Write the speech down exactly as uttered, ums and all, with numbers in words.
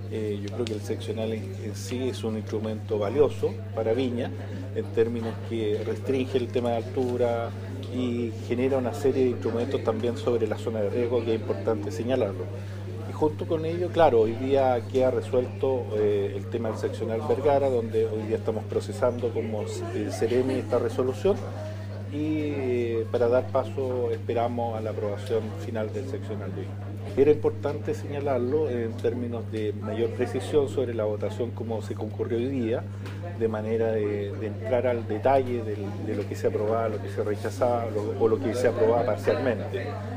Eh, yo creo que el seccional en, en sí es un instrumento valioso para Viña, en términos que restringe el tema de altura y genera una serie de instrumentos también sobre la zona de riesgo que es importante señalarlo. Y junto con ello, claro, hoy día queda resuelto eh, el tema del seccional Vergara, donde hoy día estamos procesando como eh, Ceremi esta resolución y eh, para dar paso esperamos a la aprobación final del seccional de hoy. Era importante señalarlo en términos de mayor precisión sobre la votación como se concurrió hoy día, de manera de, de entrar al detalle de, de lo que se aprobaba, lo que se rechazaba lo, o lo que se aprobaba parcialmente.